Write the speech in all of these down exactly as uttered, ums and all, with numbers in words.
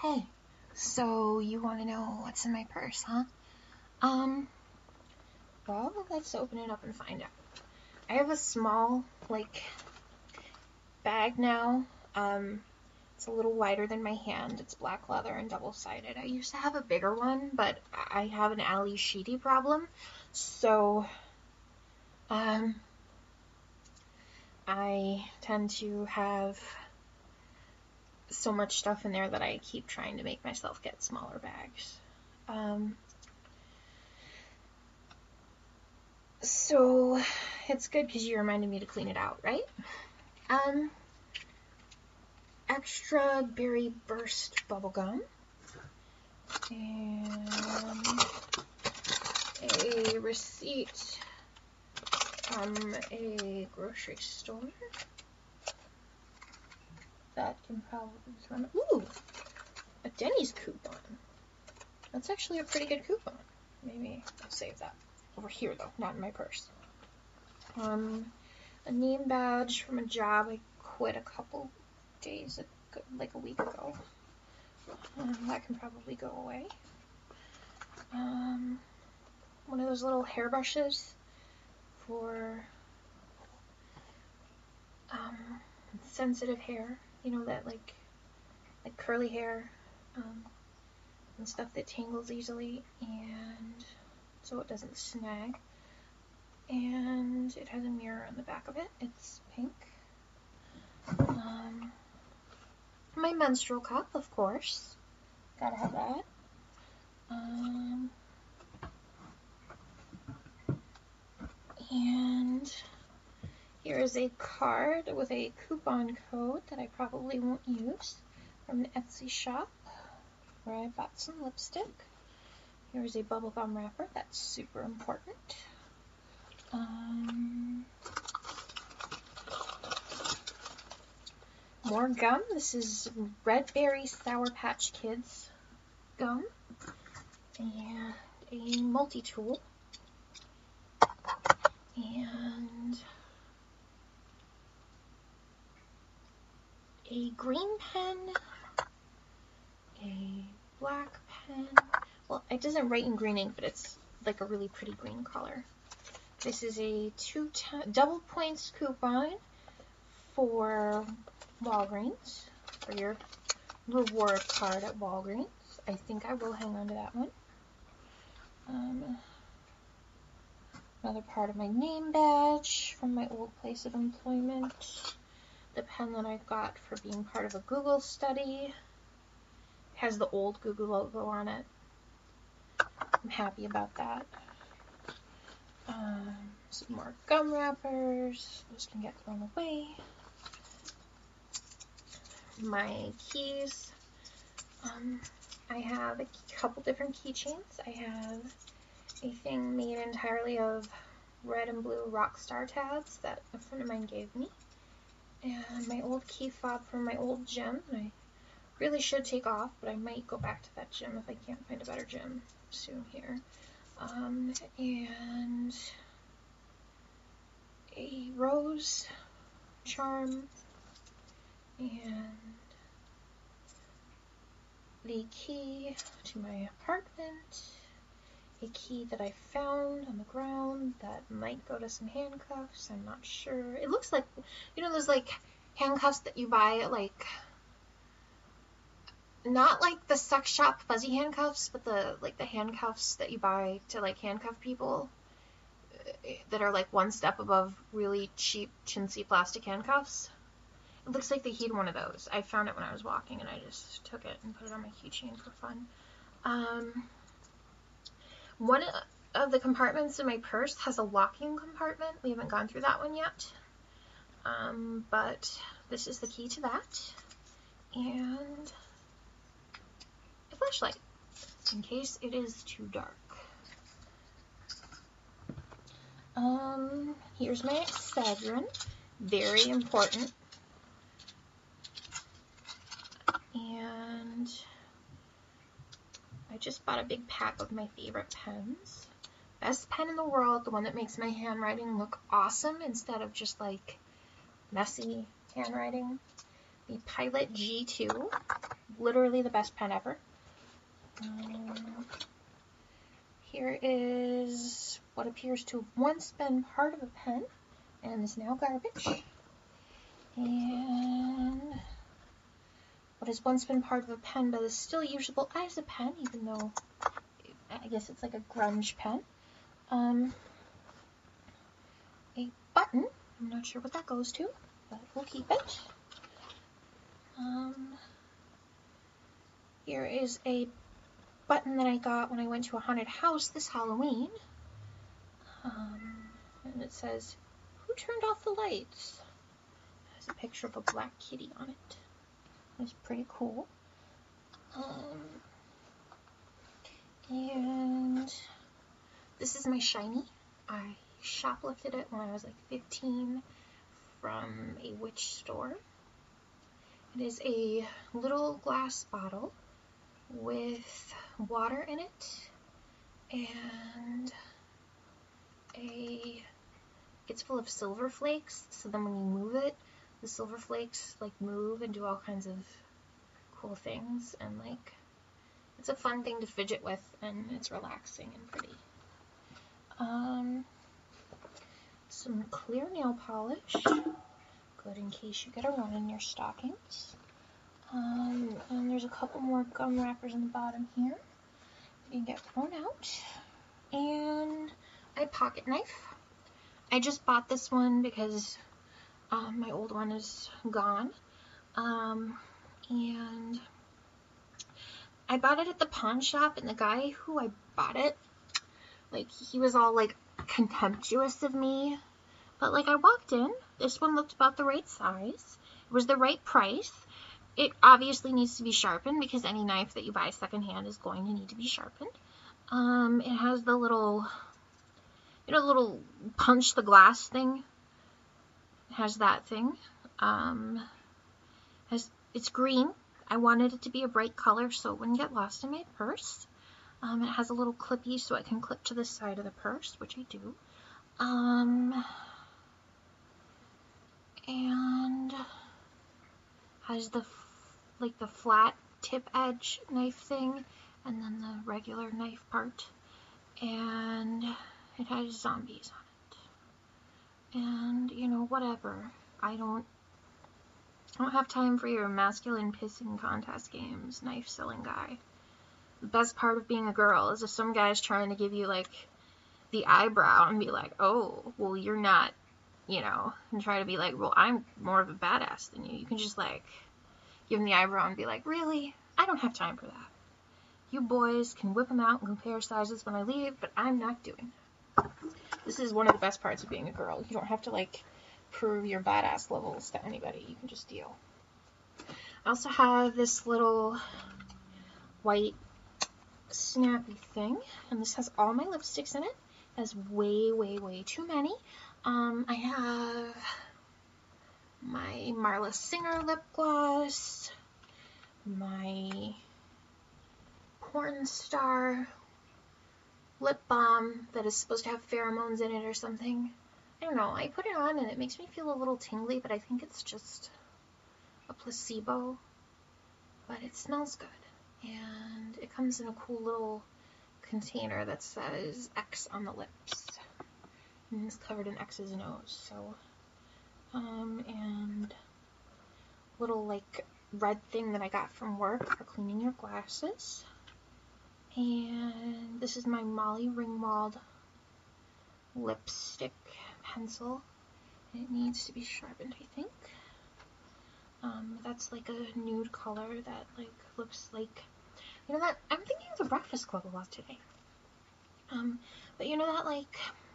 Hey, so you want to know what's in my purse, huh? Um, well, let's open it up and find out. I have a small, like, bag now. Um, it's a little wider than my hand. It's black leather and double-sided. I used to have a bigger one, but I have an Ali Sheedy problem, so, um, I tend to have so much stuff in there that I keep trying to make myself get smaller bags. Um, so it's good because you reminded me to clean it out, right? Um, extra berry burst bubblegum, and a receipt from a grocery store. That can probably run. Ooh, a Denny's coupon. That's actually a pretty good coupon. Maybe I'll save that. Over here though, not in my purse. Um, a name badge from a job I quit a couple days ago, like a week ago. Um, that can probably go away. Um, one of those little hairbrushes for um, sensitive hair. You know, that like like curly hair um, and stuff that tangles easily, and so it doesn't snag. And it has a mirror on the back of it. It's pink. Um, my menstrual cup, of course. Gotta have that. Um, and here is a card with a coupon code that I probably won't use from an Etsy shop where I bought some lipstick. Here's a bubblegum wrapper. That's super important. Um, more gum. This is Red Berry Sour Patch Kids gum. And a multi-tool. And a green pen. A black pen. Well, it doesn't write in green ink, but it's like a really pretty green color. This is a two double points coupon for Walgreens, for your reward card at Walgreens. I think I will hang on to that one. Um, another part of my name badge from my old place of employment. The pen that I got for being part of a Google study. It has the old Google logo on it. I'm happy about that. Um, some more gum wrappers. Those can get thrown away. My keys. Um, I have a couple different keychains. I have a thing made entirely of red and blue Rockstar tabs that a friend of mine gave me. And my old key fob from my old gym. I really should take off, but I might go back to that gym if I can't find a better gym soon here. Um, and a rose charm, and the key to my apartment, a key that I found on the ground that might go to some handcuffs. I'm not sure. It looks like, you know, those like handcuffs that you buy at like, not like the sex shop fuzzy handcuffs, but the like the handcuffs that you buy to like handcuff people that are like one step above really cheap chintzy plastic handcuffs. It looks like they heat one of those. I found it when I was walking and I just took it and put it on my keychain for fun. Um, one of the compartments in my purse has a locking compartment. We haven't gone through that one yet. Um, but this is the key to that. And a flashlight in case it is too dark. Um, here's my Excedrin. Very important. And I just bought a big pack of my favorite pens. Best pen in the world, the one that makes my handwriting look awesome instead of just like messy handwriting. a Pilot G two, literally the best pen ever. Um, here is what appears to have once been part of a pen and is now garbage. And what has once been part of a pen but is still usable as a pen, even though I guess it's like a grunge pen. Um, a button. I'm not sure what that goes to, but we'll keep it. Um, here is a button that I got when I went to a haunted house this Halloween. Um, and it says, "Who turned off the lights?" It has a picture of a black kitty on it. It's pretty cool. Um, and this is my shiny. I shoplifted it when I was like fifteen from a witch store. It is a little glass bottle with water in it and a it's full of silver flakes, so then when you move it, the silver flakes like move and do all kinds of cool things, and like it's a fun thing to fidget with, and it's relaxing and pretty. Um, some clear nail polish, good in case you get a run in your stockings. Um, and there's a couple more gum wrappers in the bottom here that can get thrown out. And a pocket knife. I just bought this one because um, my old one is gone. Um, and I bought it at the pawn shop, and the guy who I bought it, like, he was all, like, contemptuous of me. But, like, I walked in. This one looked about the right size. It was the right price. It obviously needs to be sharpened because any knife that you buy secondhand is going to need to be sharpened. Um, it has the little, you know, the little punch the glass thing. It has that thing. Um, has it's green. I wanted it to be a bright color so it wouldn't get lost in my purse. Um, it has a little clippy so it can clip to the side of the purse, which I do. Um, and has the like the flat tip edge knife thing, and then the regular knife part, and it has zombies on it. And you know, whatever. I don't I don't have time for your masculine pissing contest games, knife selling guy. The best part of being a girl is if some guy's trying to give you like the eyebrow and be like, "Oh, well, you're not," you know, and try to be like, "Well, I'm more of a badass than you." You can just like give him the eyebrow and be like, "Really? I don't have time for that. You boys can whip them out and compare sizes when I leave, but I'm not doing that." This is one of the best parts of being a girl. You don't have to like prove your badass levels to anybody. You can just deal. I also have this little white snappy thing, and this has all my lipsticks in it. It has way, way, way too many. Um, I have my Marla Singer lip gloss, my porn star lip balm that is supposed to have pheromones in it or something. I don't know, I put it on and it makes me feel a little tingly, but I think it's just a placebo. But it smells good, and it comes in a cool little container that says X on the lips, and it's covered in X's and O's, so, um, and little, like, red thing that I got from work for cleaning your glasses. And this is my Molly Ringwald lipstick pencil. It needs to be sharpened, I think. Um, that's like a nude color that, like, looks like, you know that, I'm thinking of the Breakfast Club a lot today. Um, but you know that, like,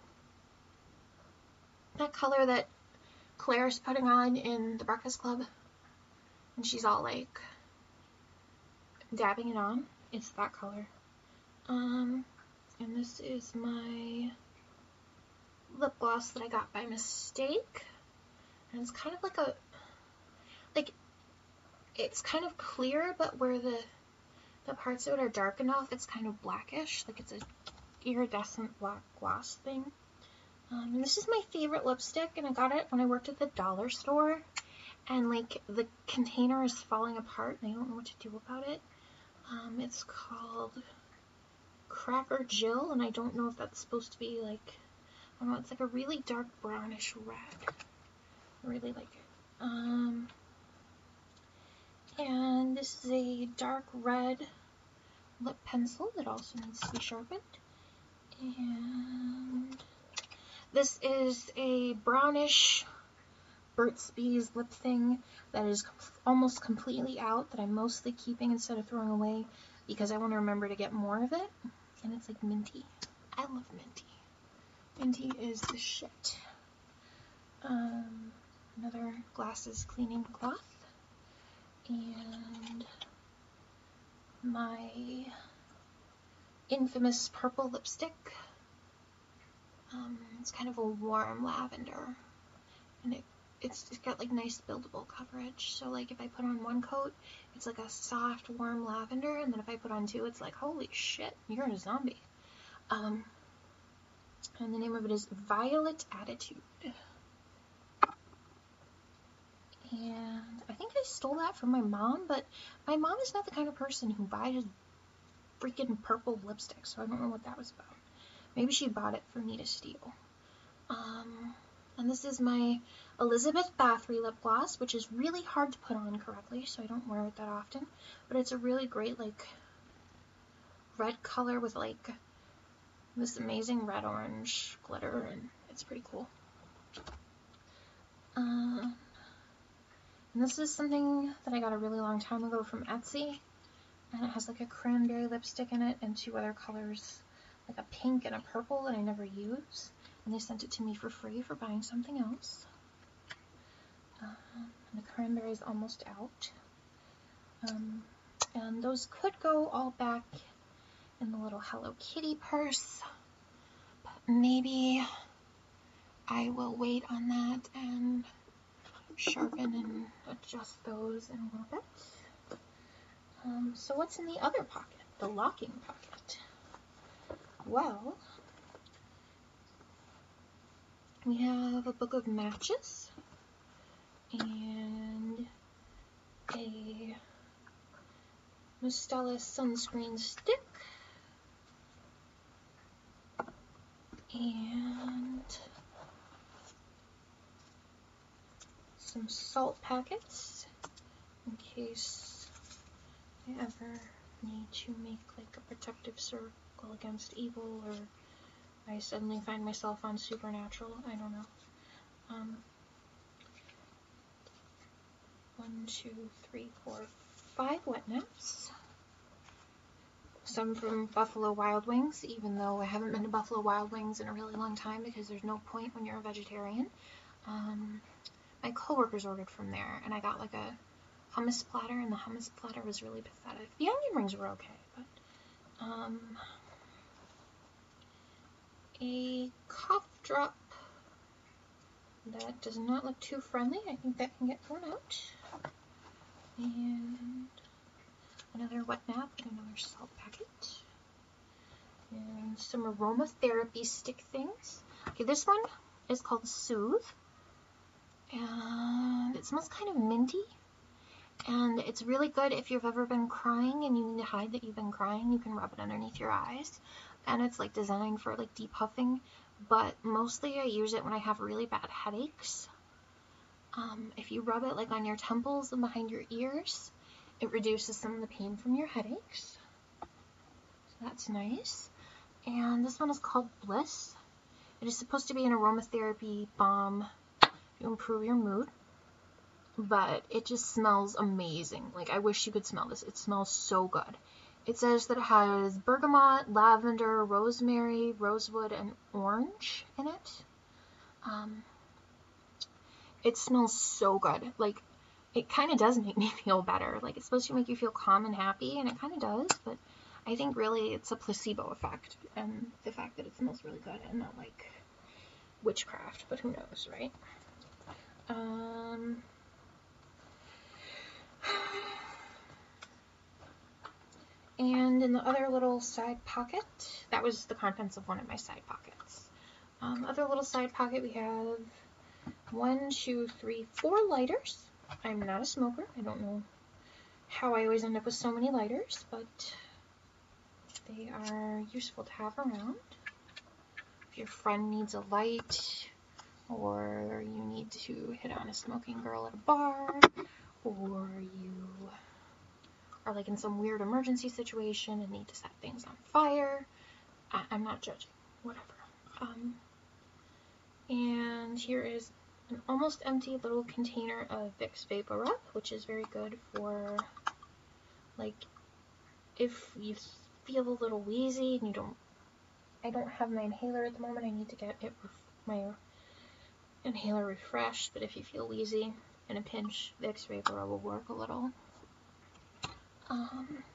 that color that Claire's putting on in the Breakfast Club? And she's all, like, dabbing it on? It's that color. Um, and this is my lip gloss that I got by mistake. And it's kind of like a, like, it's kind of clear, but where the, the parts of it are dark enough, it's kind of blackish. Like, it's a iridescent black gloss thing. Um, and this is my favorite lipstick, and I got it when I worked at the dollar store. and like the container is falling apart and I don't know what to do about it. Um, it's called Cracker Jill, and I don't know if that's supposed to be like, I don't know, it's like a really dark brownish red. I really like it. Um, and this is a dark red lip pencil that also needs to be sharpened. And this is a brownish Burt's Bees lip thing that is almost completely out, that I'm mostly keeping instead of throwing away because I want to remember to get more of it. And it's like minty. I love minty. Minty is the shit. Um, another glasses cleaning cloth. And my infamous purple lipstick. Um, it's kind of a warm lavender. And it It's, it's got like nice buildable coverage, so like if I put on one coat, it's like a soft warm lavender, and then if I put on two, it's like, holy shit, you're a zombie. Um, and the name of it is Violet Attitude. And I think I stole that from my mom, but my mom is not the kind of person who buys freaking purple lipstick, so I don't know what that was about. Maybe she bought it for me to steal. Um... And this is my Elizabeth Bathory lip gloss, which is really hard to put on correctly, so I don't wear it that often. But it's a really great, like, red color with, like, this amazing red-orange glitter, and it's pretty cool. Uh, and this is something that I got a really long time ago from Etsy, and it has, like, a cranberry lipstick in it and two other colors, like a pink and a purple that I never use. And they sent it to me for free for buying something else. Um, and the cranberry is almost out. Um, and those could go all back in the little Hello Kitty purse. But maybe I will wait on that and sharpen and adjust those in a little bit. Um, so what's in the other pocket? The locking pocket. Well, we have a book of matches and a Mustela sunscreen stick and some salt packets in case I ever need to make like a protective circle against evil, or I suddenly find myself on Supernatural. I don't know. Um, one, two, three, four, five wet naps. Some from Buffalo Wild Wings, even though I haven't been to Buffalo Wild Wings in a really long time because there's no point when you're a vegetarian. Um, my coworkers ordered from there, and I got like a hummus platter, and the hummus platter was really pathetic. The onion rings were okay, but um, a cough drop that does not look too friendly. I think that can get thrown out. And another wet nap and another salt packet. And some aromatherapy stick things. Okay, this one is called Soothe. And it smells kind of minty. And it's really good if you've ever been crying and you need to hide that you've been crying. You can rub it underneath your eyes. And it's like designed for like depuffing. But mostly I use it when I have really bad headaches. Um, if you rub it like on your temples and behind your ears, it reduces some of the pain from your headaches. So that's nice. And this one is called Bliss. It is supposed to be an aromatherapy balm to improve your mood. But it just smells amazing. Like, I wish you could smell this. It smells so good. It says that it has bergamot, lavender, rosemary, rosewood, and orange in it. Um, it smells so good. Like, it kind of does make me feel better. Like, it's supposed to make you feel calm and happy, and it kind of does, but I think really it's a placebo effect, and the fact that it smells really good and not like witchcraft, but who knows, right? Um... And in the other little side pocket, that was the contents of one of my side pockets. Um, other little side pocket, we have one, two, three, four lighters. I'm not a smoker. I don't know how I always end up with so many lighters, but they are useful to have around. If your friend needs a light, or you need to hit on a smoking girl at a bar, or you are like in some weird emergency situation and need to set things on fire. I I'm not judging, whatever. Um, and here is an almost empty little container of Vicks VapoRub, which is very good for, like, if you feel a little wheezy and you don't, I don't have my inhaler at the moment, I need to get it, my inhaler refreshed, but if you feel wheezy in a pinch, Vicks VapoRub will work a little. Um,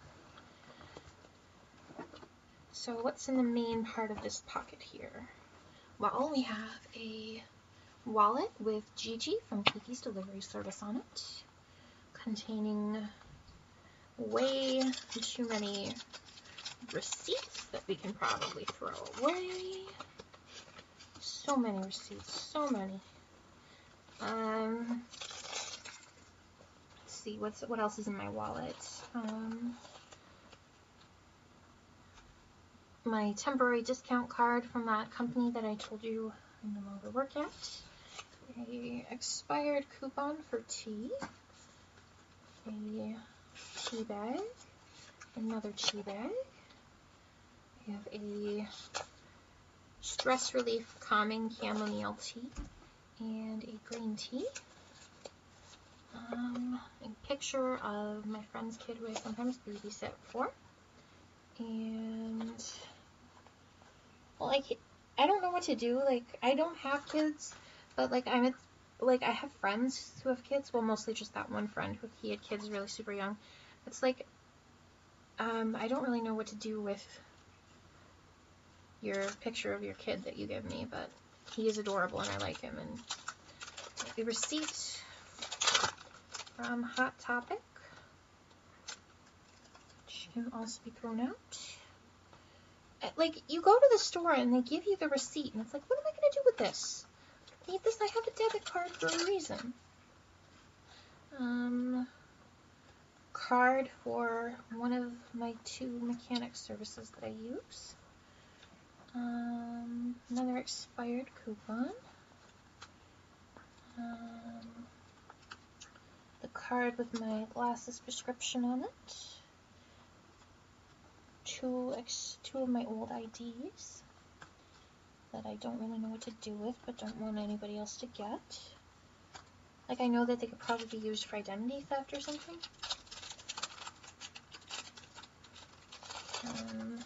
so what's in the main part of this pocket here? Well, we have a wallet with Gigi from Kiki's Delivery Service on it, containing way too many receipts that we can probably throw away. So many receipts, so many. Um, let's see, what's what else is in my wallet? Um, my temporary discount card from that company that I told you I no longer work at. A expired coupon for tea. A tea bag. Another tea bag. We have a stress relief calming chamomile tea and a green tea. Um, a picture of my friend's kid who I sometimes babysit for. And, well, like, I don't know what to do. Like, I don't have kids, but, like, I'm, at, like, I have friends who have kids. Well, mostly just that one friend who, he had kids really super young. It's like, um, I don't really know what to do with your picture of your kid that you give me, but he is adorable and I like him. And a receipt from Hot Topic, which can also be thrown out. Like, you go to the store and they give you the receipt, and it's like, what am I going to do with this? I need this. I have a debit card for a reason. Um, card for one of my two mechanic services that I use. Um, another expired coupon. Um, the card with my glasses prescription on it. Two, ex two of my old I Ds that I don't really know what to do with, but don't want anybody else to get. Like, I know that they could probably be used for identity theft or something. Um,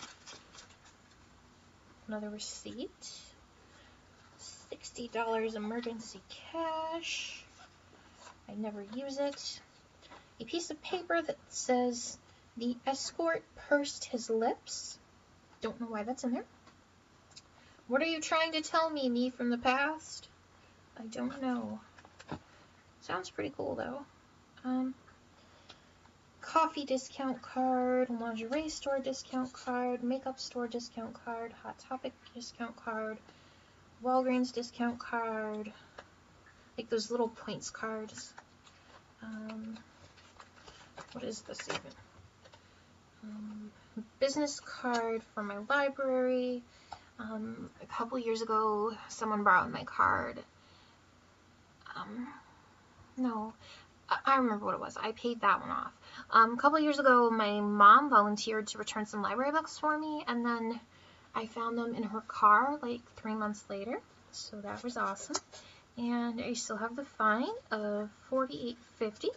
another receipt. sixty dollars emergency cash. I never use it. A piece of paper that says, "The escort pursed his lips." Don't know why that's in there. What are you trying to tell me, me from the past? I don't know. Sounds pretty cool, though. Um, coffee discount card, lingerie store discount card, makeup store discount card, Hot Topic discount card, Walgreens discount card, like those little points cards. Um, what is this even? Um, business card for my library. Um, a couple years ago, someone borrowed my card. Um, no, I, I remember what it was. I paid that one off. Um, a couple years ago, my mom volunteered to return some library books for me, and then I found them in her car like three months later, so that was awesome. And I still have the fine of forty-eight fifty.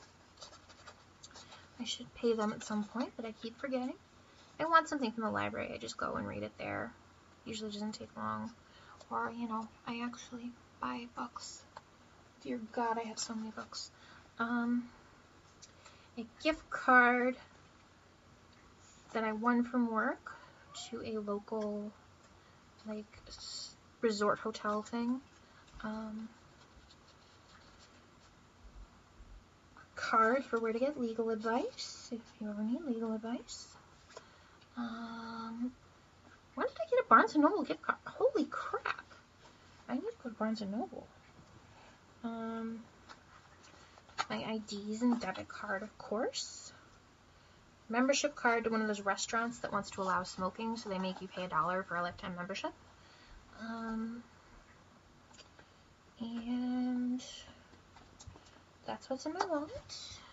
I should pay them at some point, but I keep forgetting. I want something from the library, I just go and read it there. Usually doesn't take long. Or, you know, I actually buy books. Dear God, I have so many books. Um, a gift card that I won from work to a local, like, resort hotel thing. Um, card for where to get legal advice, if you ever need legal advice. Um, when did I get a Barnes and Noble gift card? Holy crap! I need to go to Barnes and Noble. Um, My I Ds and debit card, of course. Membership card to one of those restaurants that wants to allow smoking, so they make you pay a dollar for a lifetime membership. Um, and that's what's in my wallet.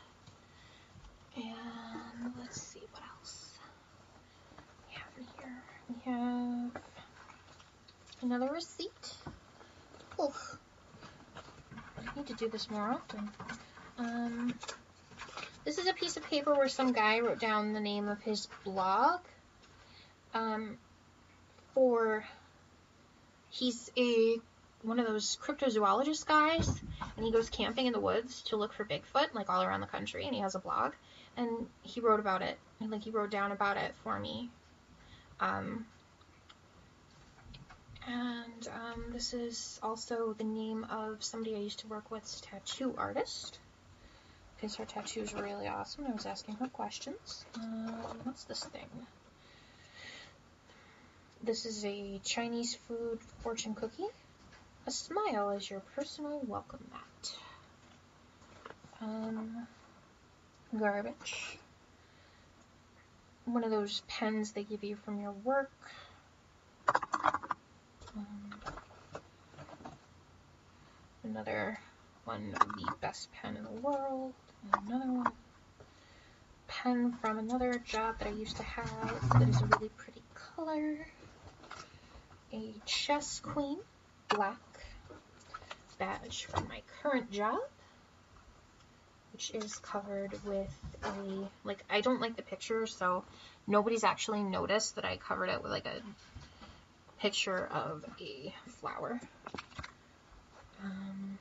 And let's see what else we have in here. We have another receipt. Oof. I need to do this more often. Um, this is a piece of paper where some guy wrote down the name of his blog. Um, for he's a one of those cryptozoologist guys, and he goes camping in the woods to look for Bigfoot, like all around the country, and he has a blog, and he wrote about it, and like he wrote down about it for me. Um, and um, this is also the name of somebody I used to work with, tattoo artist, because her tattoos were really awesome. I was asking her questions. Um, what's this thing? This is a Chinese food fortune cookie. A smile is your personal welcome mat. Um, garbage. One of those pens they give you from your work. Um, another one of the best pen in the world. And another one. Pen from another job that I used to have that is a really pretty color. A chess queen, black. Badge from my current job, which is covered with a, like, I don't like the picture, so nobody's actually noticed that I covered it with like a picture of a flower. Um,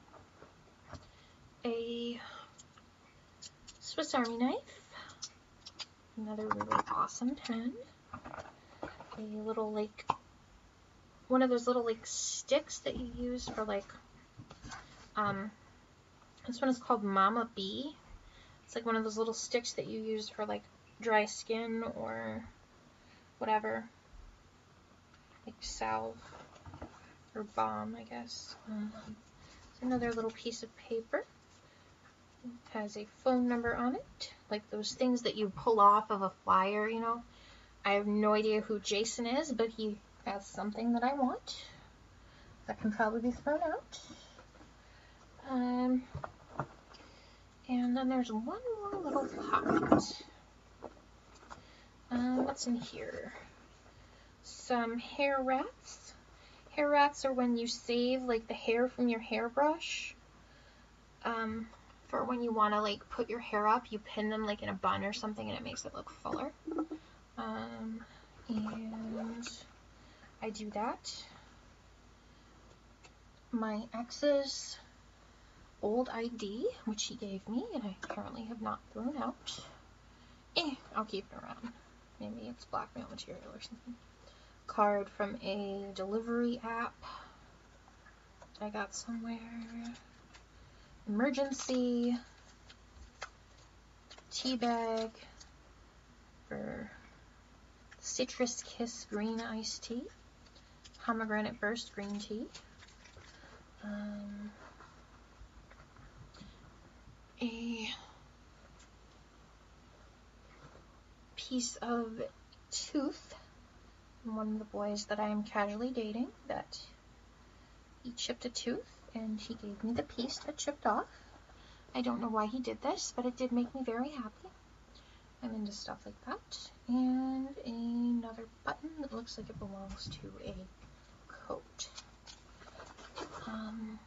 a Swiss Army knife, another really awesome pen, a little like one of those little like sticks that you use for like um this one is called Mama Bee. It's like one of those little sticks that you use for like dry skin or whatever, like salve or balm, I guess. Um, it's another little piece of paper. It has a phone number on it, like those things that you pull off of a flyer, you know. I have no idea who Jason is, but he has something that I want that can probably be thrown out. Um, and then there's one more little pocket. Um, what's in here? Some hair wraps. Hair wraps are when you save like the hair from your hairbrush. Um, for when you want to like put your hair up, you pin them like in a bun or something, and it makes it look fuller. Um, and I do that. My ex's old I D, which he gave me, and I apparently have not thrown out. Eh, I'll keep it around. Maybe it's blackmail material or something. Card from a delivery app I got somewhere. Emergency. Tea bag for Citrus Kiss green iced tea. Pomegranate burst green tea. Um, a piece of tooth from one of the boys that I am casually dating, that he chipped a tooth and he gave me the piece that chipped off. I don't know why he did this, but it did make me very happy. I'm into stuff like that. And another button that looks like it belongs to a coat. Um,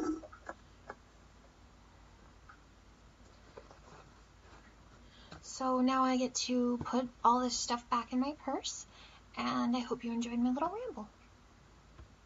so now I get to put all this stuff back in my purse, and I hope you enjoyed my little ramble.